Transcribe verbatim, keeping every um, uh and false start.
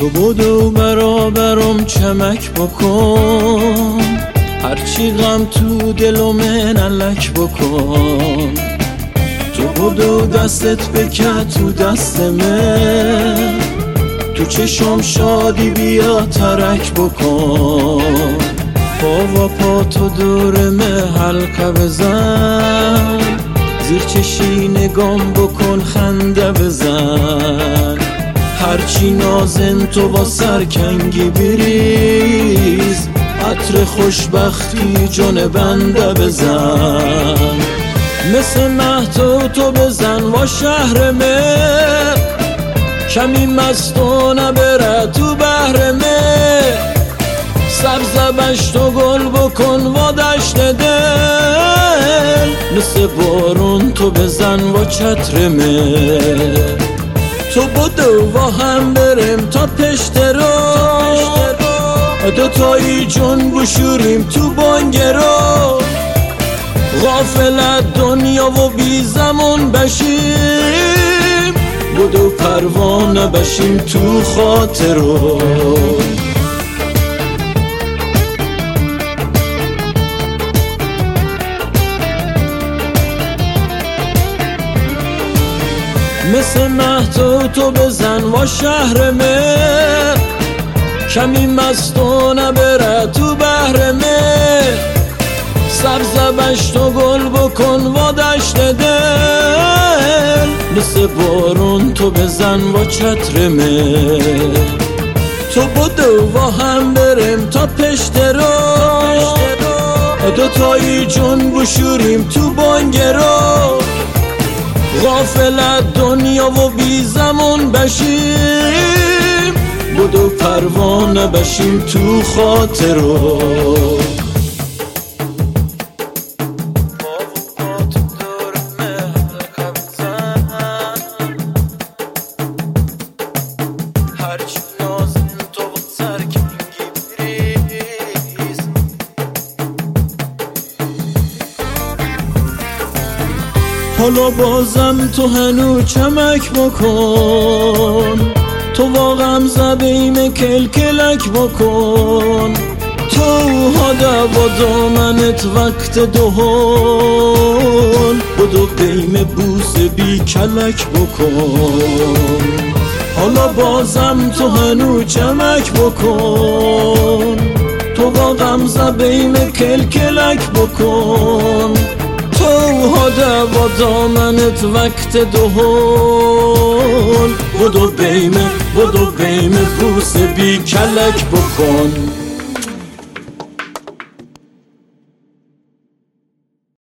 تو بدو برابرم چمک بکن، هرچی غم تو دل و من علک بکن. تو بدو دستت بکن تو دست من، تو چشم شادی بیا ترک بکن. پا و پا تو دورمه حلقه بزن، زیر چشی نگام بکن خنده بزن. هرچی نازن تو با سرکنگی بریز، عطر خوشبختی جون بنده بزن. مثل مهتو تو بزن و شهر من، کمی مستونه بره تو بحر من. سبز بشت و گل بکن و دشت دل، مثل بارون تو بزن و چتر من. تو بدو و هم بریم تا پشت رو، دوتایی جون بشوریم تو بانگرو. غافلت دنیا و بی زمان بشیم، بدو پروانه بشیم تو خاطرو. مثل مهتو تو بزن و شهر من، کمی مستونه بره تو بحر من. سبز بشت و گل بکن و دشت دل، مثل بارون تو بزن و چتر من. تو بدو و هم بریم تا پشت رو، دوتایی جون بشوریم تو بانگرو. غافلت دنیا و بی زمان بشیم، بدو پروانه بشیم تو خاطرو. حالا بازم تو هنو چمک بکن، تو واقعا زبیم کلکلک بکن. تو هاده و دامنت وقت دهان، بدو قیم بوس بی کلک بکن. حالا بازم تو هنو چمک بکن، تو واقعا زبیم کلکلک بکن. تو هاده و دامنت وقت دهان، بدو بیمه بدو بیمه بوس بی کلک بکن.